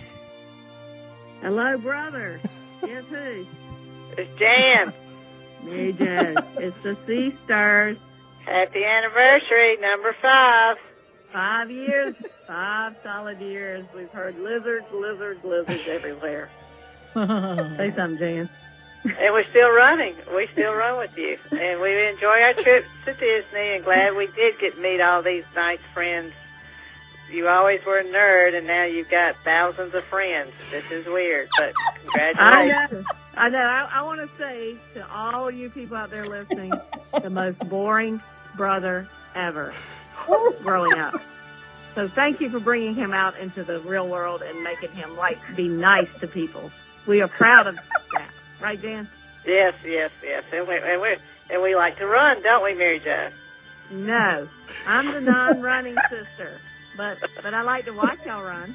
Hello, brother. Guess who? It's Jan. Mary Jo. It's the Sea Stars. Happy anniversary, number five. Five years, five solid years. We've heard lizards, lizards, lizards everywhere. Say something, Jan. And we're still running. We still run with you. And we enjoy our trips to Disney, and glad we did get to meet all these nice friends. You always were a nerd, and now you've got thousands of friends. This is weird, but I congratulations. know. I know. I, I want to say to all you people out there listening, the most boring brother ever growing up. So thank you for bringing him out into the real world and making him like be nice to people. We are proud of that. Right, Jan? Yes, yes, yes. And we, and, we, and we like to run, don't we, Mary Jo? No. I'm the non-running sister. But but I like to watch y'all run.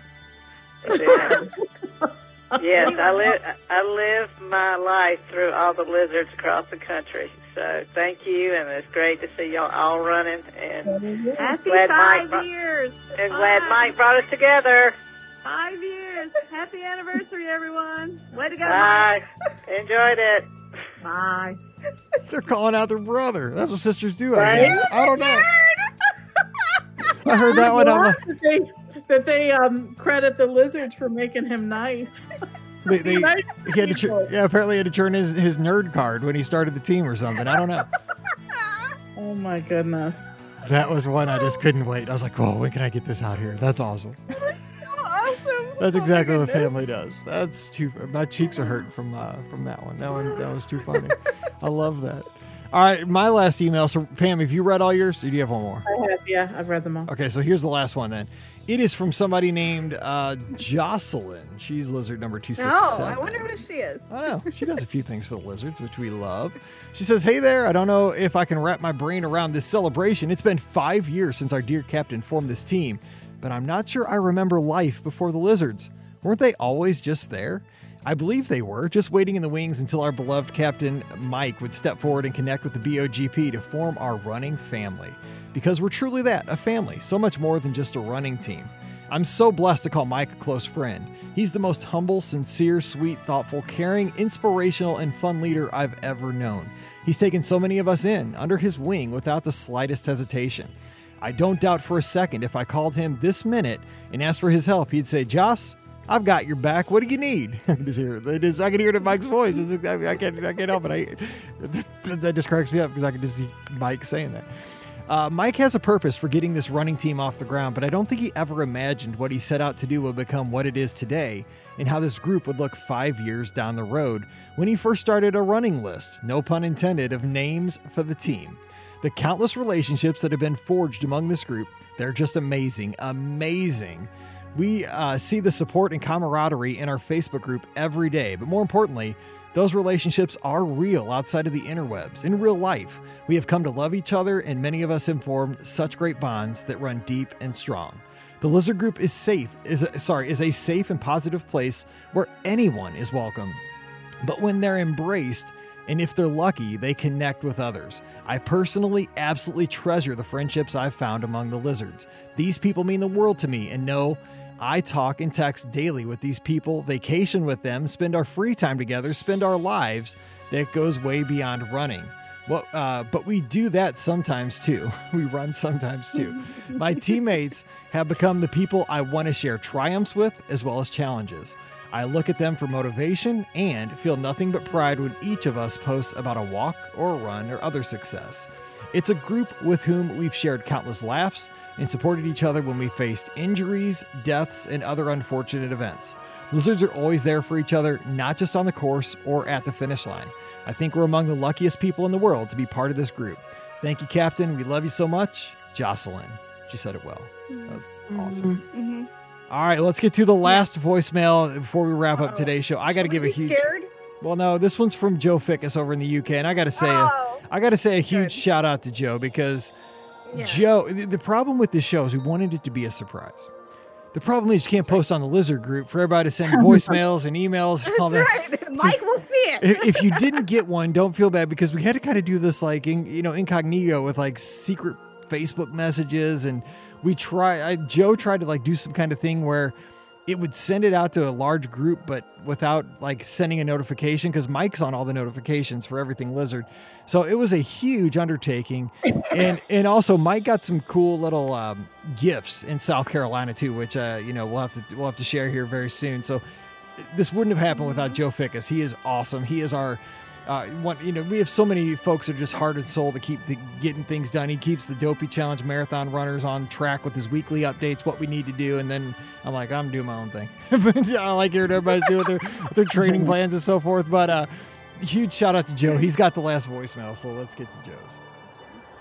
Yes, I live I live my life through all the lizards across the country. So thank you, and it's great to see y'all all running. And Happy glad five Mike brought- years. and Five. glad Mike brought us together. Five years. Happy anniversary, everyone. Way to go, Bye. Mike. Enjoyed it. Bye. They're calling out their brother. That's what sisters do. I Right? guess. I don't know. I heard that one. I'm that they, that they um, credit the lizards for making him nice. They, they, Nice he had to people. tur- yeah, apparently he had to turn his, his nerd card when he started the team or something. I don't know. Oh my goodness. That was one I just couldn't wait. I was like, oh, when can I get this out here? That's awesome. So awesome. That's Oh my exactly what goodness. family does. That's too. My cheeks are hurting from uh, from that one. That one that was too funny. I love that. All right, my last email. So, Pam, have you read all yours, or do you have one more? I have, yeah, I've read them all. Okay, so here's the last one then. It is from somebody named uh, Jocelyn. She's lizard number two six seven. Oh, I wonder who she is. I know. She does a few things for the lizards, which we love. She says, hey there, I don't know if I can wrap my brain around this celebration. It's been five years since our dear captain formed this team, but I'm not sure I remember life before the lizards. Weren't they always just there? I believe they were, just waiting in the wings until our beloved Captain Mike would step forward and connect with the B O G P to form our running family. Because we're truly that, a family, so much more than just a running team. I'm so blessed to call Mike a close friend. He's the most humble, sincere, sweet, thoughtful, caring, inspirational, and fun leader I've ever known. He's taken so many of us in, under his wing, without the slightest hesitation. I don't doubt for a second if I called him this minute and asked for his help, he'd say, Joss, I've got your back. What do you need? I can just hear it. It is, I can hear it in Mike's voice. It's, I, I can't. I can't help it. I, that just cracks me up because I can just see Mike saying that. Uh, Mike has a purpose for getting this running team off the ground, but I don't think he ever imagined what he set out to do would become what it is today, and how this group would look five years down the road when he first started a running list, no pun intended, of names for the team. The countless relationships that have been forged among this group, they're just amazing, amazing. We uh, see the support and camaraderie in our Facebook group every day, but more importantly, those relationships are real outside of the interwebs. In real life, we have come to love each other, and many of us have formed such great bonds that run deep and strong. The Lizard Group is safe, is a, sorry, is a safe and positive place where anyone is welcome. But when they're embraced, and if they're lucky, they connect with others. I personally absolutely treasure the friendships I've found among the lizards. These people mean the world to me, and know I talk and text daily with these people, vacation with them, spend our free time together, spend our lives. That goes way beyond running. Well, uh, but we do that sometimes too. We run sometimes too. My teammates have become the people I want to share triumphs with as well as challenges. I look at them for motivation and feel nothing but pride when each of us posts about a walk or a run or other success. It's a group with whom we've shared countless laughs and supported each other when we faced injuries, deaths, and other unfortunate events. Lizards are always there for each other, not just on the course or at the finish line. I think we're among the luckiest people in the world to be part of this group. Thank you, Captain. We love you so much. Jocelyn. She said it well. That was awesome. Mm-hmm. All right, let's get to the last voicemail before we wrap Uh-oh. up today's show. I got to give a huge. Scared? Well, no, this one's from Joe Fickus over in the U K, and I got to say, oh, a, I got to say a huge good. shout out to Joe because yeah. Joe. The, the problem with this show is we wanted it to be a surprise. The problem is you can't That's post right. on the Lizard group for everybody to send voicemails and emails. And all That's that. right. Mike so will see it. if, if you didn't get one, don't feel bad because we had to kind of do this like in, you know incognito with like secret Facebook messages, and we try. I, Joe tried to like do some kind of thing where it would send it out to a large group, but without like sending a notification because Mike's on all the notifications for everything Lizard. So it was a huge undertaking. and and also Mike got some cool little um, gifts in South Carolina too, which uh, you know we'll have to we'll have to share here very soon. So this wouldn't have happened without Joe Fickus. He is awesome. He is our Uh, one, you know, we have so many folks that are just heart and soul to keep the, getting things done. He keeps the Dopey Challenge marathon runners on track with his weekly updates, what we need to do. And then I'm like, I'm doing my own thing. I like hearing everybody's doing their, their training plans and so forth. But uh, huge shout out to Joe. He's got the last voicemail, so let's get to Joe's.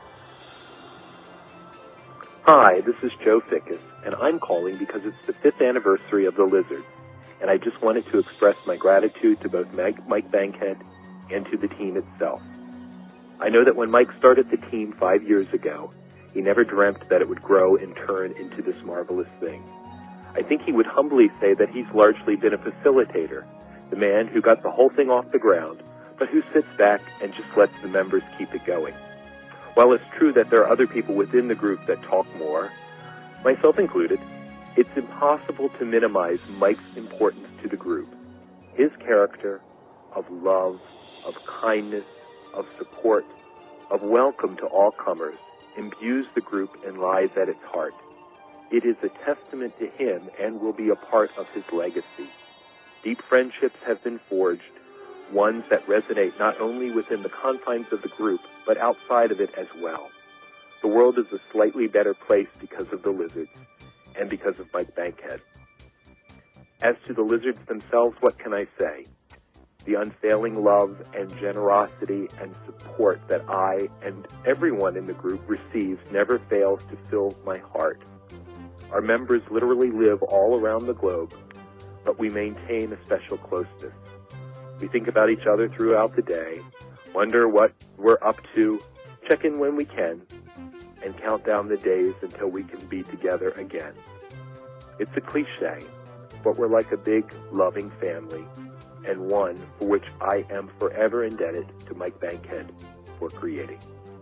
Hi, this is Joe Fickus, and I'm calling because it's the fifth anniversary of the Lizards. And I just wanted to express my gratitude to both Mike, Mike Bankhead and to the team itself. I know that when Mike started the team five years ago, he never dreamt that it would grow and turn into this marvelous thing. I think he would humbly say that he's largely been a facilitator, the man who got the whole thing off the ground, but who sits back and just lets the members keep it going. While it's true that there are other people within the group that talk more, myself included, it's impossible to minimize Mike's importance to the group. His character of love, of kindness, of support, of welcome to all comers, imbues the group and lies at its heart. It is a testament to him and will be a part of his legacy. Deep friendships have been forged, ones that resonate not only within the confines of the group, but outside of it as well. The world is a slightly better place because of the Lizards, and because of Mike Bankhead. As to the Lizards themselves, what can I say? the unfailing love and generosity and support that I and everyone in the group receives never fails to fill my heart. Our members literally live all around the globe, but we maintain a special closeness. We think about each other throughout the day, wonder what we're up to, check in when we can, and count down the days until we can be together again. It's a cliche, but we're like a big, loving family, and one for which I am forever indebted to Mike Bankhead for creating.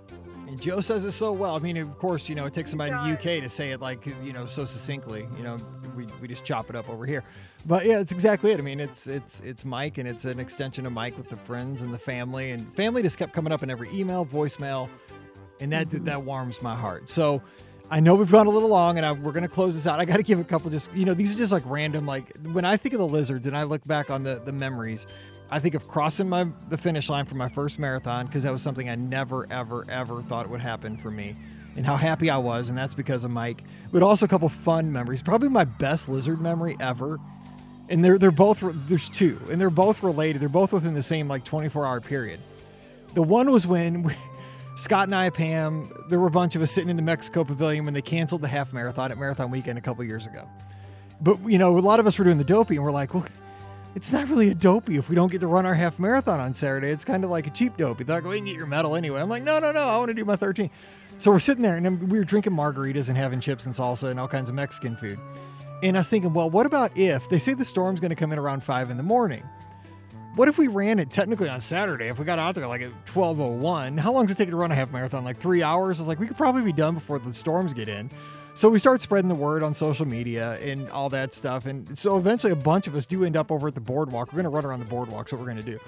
And Joe says it so well. I mean, of course, you know, it takes somebody in the U K to say it like, you know, so succinctly. You know, we, we just chop it up over here. But yeah, it's exactly it. I mean, it's it's it's Mike, and it's an extension of Mike with the friends and the family. And family just kept coming up in every email, voicemail, and that mm-hmm. that warms my heart. So I know we've gone a little long, and I, we're going to close this out. I got to give a couple just, you know, these are just like random, like when I think of the Lizards and I look back on the, the memories, I think of crossing my the finish line for my first marathon, because that was something I never, ever, ever thought would happen for me, and how happy I was, and that's because of Mike. But also a couple fun memories. Probably my best Lizard memory ever, and they're they're both there's two, and they're both related. They're both within the same like twenty-four hour period. The one was when we, Scott and I, Pam, there were a bunch of us sitting in the Mexico Pavilion when they canceled the half marathon at Marathon Weekend a couple years ago. But you know, a lot of us were doing the dopey, and we're like, well, it's not really a dopey if we don't get to run our half marathon on Saturday. It's kind of like a cheap dopey. They're like, well, you can get your medal anyway. I'm like, no, no, no, I want to do my thirteen. So we're sitting there, and we were drinking margaritas and having chips and salsa and all kinds of Mexican food. And I was thinking, well, what about if they say the storm's going to come in around five in the morning? What if we ran it technically on Saturday? If we got out there like at twelve oh one, how long does it take to run a half marathon? Like three hours? I was like, we could probably be done before the storms get in. So we start spreading the word on social media and all that stuff. And so eventually a bunch of us do end up over at the boardwalk. We're going to run around the boardwalk. So what we're going to do.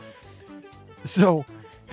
So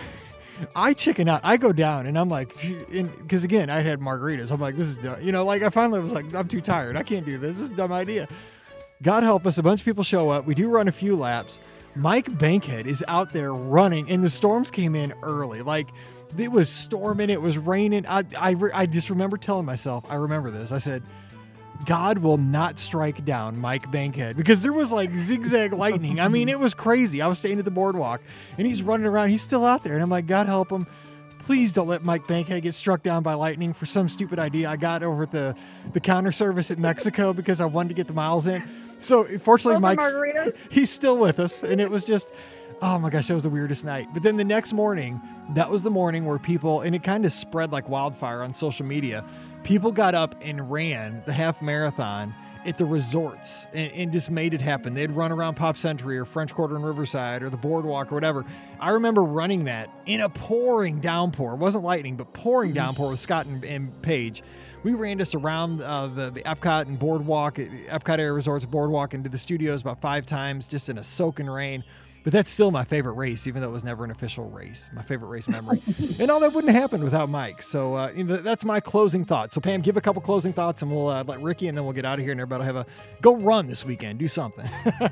I chicken out. I go down and I'm like, because again, I had margaritas. I'm like, this is dumb. You know, like I finally was like, I'm too tired. I can't do this. This is a dumb idea. God help us. A bunch of people show up. We do run a few laps. Mike Bankhead is out there running, and the storms came in early. Like, it was storming, it was raining. I, I, I just remember telling myself, I remember this. I said, God will not strike down Mike Bankhead, because there was like zigzag lightning. I mean, it was crazy. I was staying at the boardwalk, and he's running around. He's still out there, and I'm like, God help him. Please don't let Mike Bankhead get struck down by lightning for some stupid idea I got over at the, the counter service at Mexico because I wanted to get the miles in. So fortunately, Mike's he's still with us, and it was just, oh my gosh, that was the weirdest night. But then the next morning, that was the morning where people, and it kind of spread like wildfire on social media, people got up and ran the half marathon at the resorts and, and just made it happen. They'd run around Pop Century or French Quarter and Riverside or the boardwalk or whatever. I remember running that in a pouring downpour. It wasn't lightning, but pouring downpour with Scott and, and Paige. We ran just around uh, the, the Epcot and Boardwalk, Epcot Air Resorts Boardwalk, into the studios about five times just in a soaking rain. But that's still my favorite race, even though it was never an official race. My favorite race memory. And all that wouldn't happen without Mike. So uh, that's my closing thought. So Pam, give a couple closing thoughts, and we'll uh, let Ricky, and then we'll get out of here, and everybody will have a go run this weekend. Do something.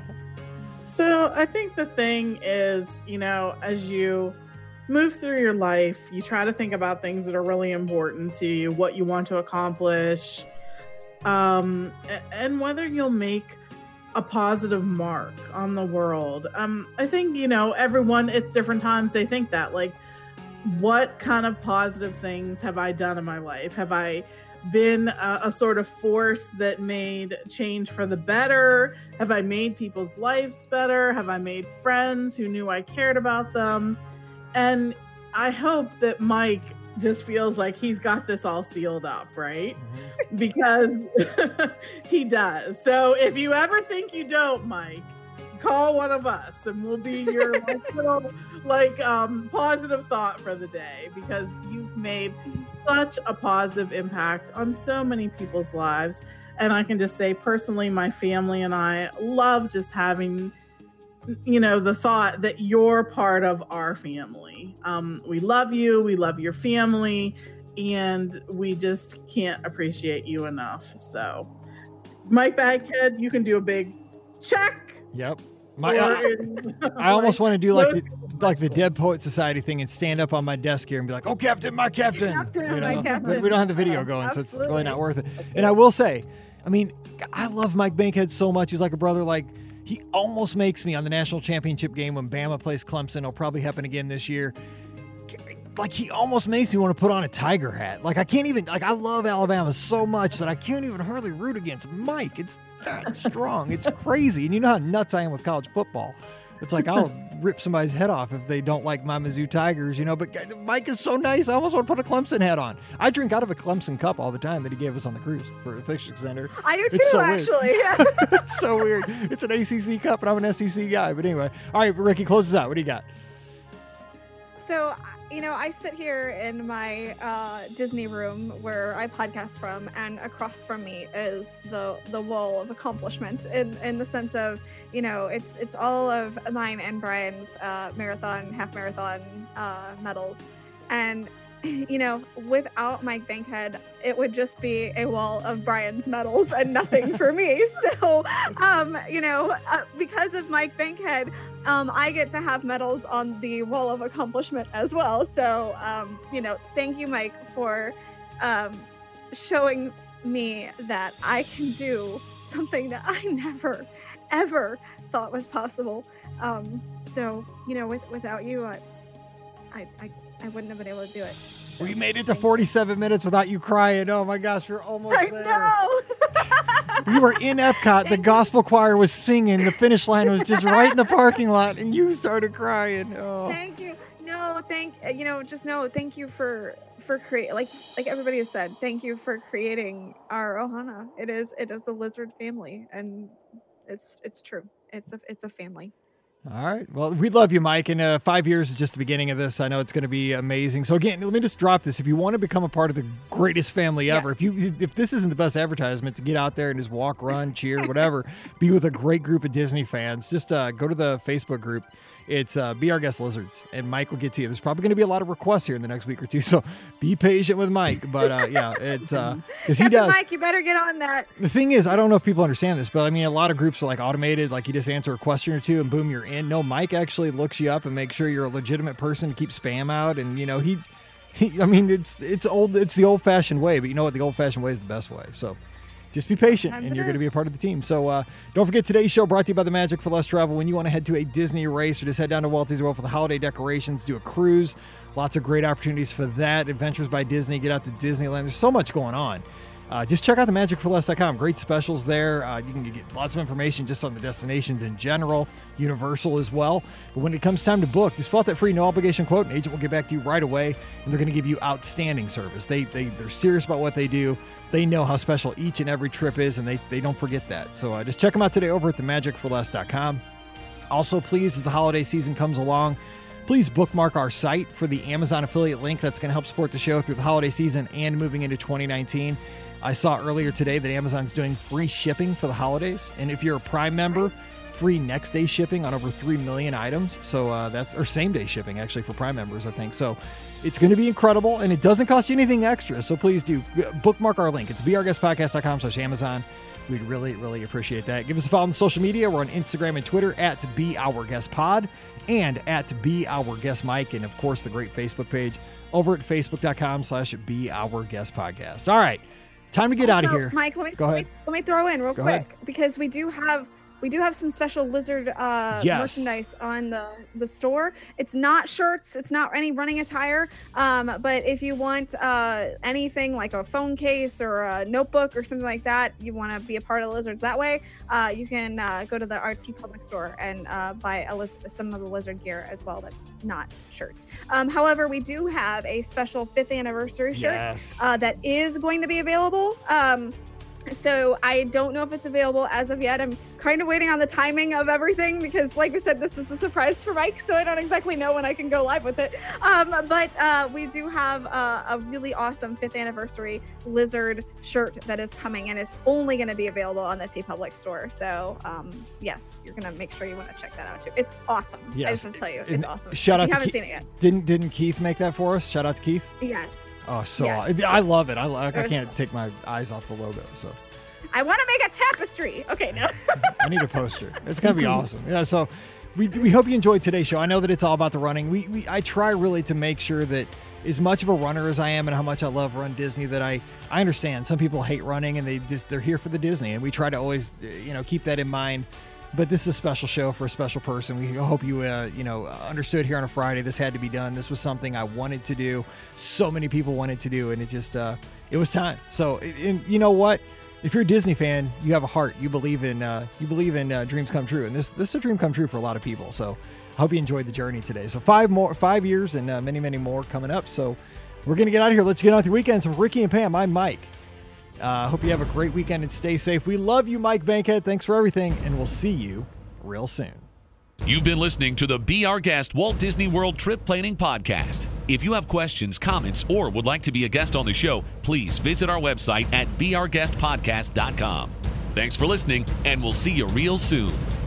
So I think the thing is, you know, as you move through your life, you try to think about things that are really important to you, what you want to accomplish, um, and whether you'll make a positive mark on the world. Um, I think, you know, everyone at different times, they think that, like, what kind of positive things have I done in my life? Have I been a, a sort of force that made change for the better? Have I made people's lives better? Have I made friends who knew I cared about them? And I hope that Mike just feels like he's got this all sealed up, right? Mm-hmm. Because he does. So if you ever think you don't, Mike, call one of us and we'll be your like, little like um, positive thought for the day, because you've made such a positive impact on so many people's lives. And I can just say personally, my family and I love just having, you know, the thought that you're part of our family. Um, we love you. We love your family. And we just can't appreciate you enough. So, Mike Bankhead, you can do a big check. Yep. My, I, I almost want to do like the, like the Dead Poet Society thing and stand up on my desk here and be like, oh, Captain, my Captain. Captain, you know? my Captain. But we don't have the video going, Absolutely. So it's really not worth it. And I will say, I mean, I love Mike Bankhead so much. He's like a brother. Like, He almost makes me on the national championship game when Bama plays Clemson. It'll probably happen again this year. Like, he almost makes me want to put on a Tiger hat. Like, I can't even, like, I love Alabama so much that I can't even hardly root against Mike. It's that strong. It's crazy. And you know how nuts I am with college football. It's like, I'll rip somebody's head off if they don't like my Mizzou Tigers, you know, but Mike is so nice. I almost want to put a Clemson hat on. I drink out of a Clemson cup all the time that he gave us on the cruise for a fish extender. I do too, It's so actually. weird. It's so weird. It's an A C C cup, and I'm an S E C guy. But anyway, all right, Ricky, close this out. What do you got? So, you know, I sit here in my uh, Disney room where I podcast from, and across from me is the the wall of accomplishment in, in the sense of, you know, it's it's all of mine and Brian's uh, marathon, half marathon uh, medals. And, you know, without Mike Bankhead, it would just be a wall of Brian's medals and nothing for me. So, um, you know, uh, because of Mike Bankhead, um, I get to have medals on the wall of accomplishment as well. So, um, you know, thank you, Mike, for um, showing me that I can do something that I never, ever thought was possible. Um, so, you know, with, without you, I, I, I, I wouldn't have been able to do it. So, We made it to forty-seven minutes without you crying. Oh, my gosh, we're almost I there. know. You were in Epcot. The gospel choir was singing. The finish line was just right in the parking lot, and you started crying. Oh. Thank you. No, thank you know, just no, thank you for for create like like everybody has said. Thank you for creating our Ohana. It is it is a lizard family, and it's it's true. It's a it's a family. All right. Well, we love you, Mike. And uh, five years is just the beginning of this. I know it's going to be amazing. So again, let me just drop this. If you want to become a part of the greatest family ever, Yes. if you if this isn't the best advertisement to get out there and just walk, run, cheer, whatever, be with a great group of Disney fans, just uh, go to the Facebook group. It's uh, Be Our Guest Lizards, and Mike will get to you. There's probably going to be a lot of requests here in the next week or two, so be patient with Mike. But uh, yeah, it's uh, because he Captain does. Mike, you better get on that. The thing is, I don't know if people understand this, but I mean, a lot of groups are like automated, like you just answer a question or two and boom, you're in. No, Mike actually looks you up and makes sure you're a legitimate person to keep spam out. And, you know, he, he I mean, it's it's old, it's the old fashioned way, but you know what? The old fashioned way is the best way. So just be patient, Sometimes and it you're going to be a is. part of the team. So uh, don't forget, today's show brought to you by the Magic for Less Travel. When you want to head to a Disney race or just head down to Walt Disney World for the holiday decorations, do a cruise. Lots of great opportunities for that. Adventures by Disney, get out to Disneyland. There's so much going on. Uh, just check out the magic for less dot com. Great specials there. Uh, you can get lots of information just on the destinations in general, Universal as well. But when it comes time to book, just fill out that free no obligation quote. An agent will get back to you right away, and they're going to give you outstanding service. They, they, they're serious about what they do. They know how special each and every trip is, and they, they don't forget that. So uh, just check them out today over at the magic for less dot com. Also, please, as the holiday season comes along, please bookmark our site for the Amazon affiliate link that's going to help support the show through the holiday season and moving into twenty nineteen. I saw earlier today that Amazon's doing free shipping for the holidays. And if you're a Prime member, free next day shipping on over three million items. So uh, that's, or same day shipping actually for Prime members, I think. So it's going to be incredible, and it doesn't cost you anything extra. So please do bookmark our link. It's be our guest podcast dot com slash Amazon. We'd really, really appreciate that. Give us a follow on social media. We're on Instagram and Twitter at Be Our Guest Pod and at Be Our Guest Mike. And of course, the great Facebook page over at facebook dot com slash Be Our Guest Podcast. All right. Time to get out of Also, here. Mike, let me, Go let ahead. me let me throw in real Go quick ahead. because we do have we do have some special lizard uh, Yes. merchandise on the the store. It's not shirts, it's not any running attire, um, but if you want uh, anything like a phone case or a notebook or something like that, you want to be a part of Lizards that way, uh, you can uh, go to the R T Public Store and uh, buy a liz- some of the lizard gear as well. That's not shirts. Um, however, we do have a special fifth anniversary shirt Yes. uh, that is going to be available. Um, so I don't know if it's available as of yet. I'm kind of waiting on the timing of everything because, like we said, this was a surprise for Mike, so I don't exactly know when I can go live with it. Um, but uh, we do have uh, a really awesome fifth anniversary lizard shirt that is coming, and it's only going to be available on the T Public Store. So um, yes, you're going to make sure you want to check that out too. It's awesome. I Yes. just have to tell you, And it's awesome. Shout if out you to haven't Keith. seen it yet. Didn't didn't Keith make that for us? Shout out to Keith. Yes. Oh, so Yes, I, I yes. love it. I, like, I There's- can't take my eyes off the logo. So I want to make a tapestry. Okay, no. I need a poster. It's gonna be awesome. Yeah. So we, we hope you enjoyed today's show. I know that it's all about the running. We, we I try really to make sure that as much of a runner as I am and how much I love Run Disney, that I I understand some people hate running and they just they're here for the Disney, and we try to always you know keep that in mind. but this is a special show for a special person. We hope you, uh, you know, understood here on a Friday. This had to be done. This was something I wanted to do. So many people wanted to do, and it just, uh, it was time. So, and you know what? If you're a Disney fan, you have a heart. You believe in, uh, you believe in uh, dreams come true, and this, this is a dream come true for a lot of people. So, I hope you enjoyed the journey today. So, five more, five years, and uh, many, many more coming up. So, we're gonna get out of here. Let's get on with your weekends. So, Ricky and Pam, I'm Mike. I uh, hope you have a great weekend and stay safe. We love you, Mike Bankhead. Thanks for everything, and we'll see you real soon. You've been listening to the Be Our Guest Walt Disney World Trip Planning Podcast. If you have questions, comments, or would like to be a guest on the show, please visit our website at be our guest podcast dot com. Thanks for listening, and we'll see you real soon.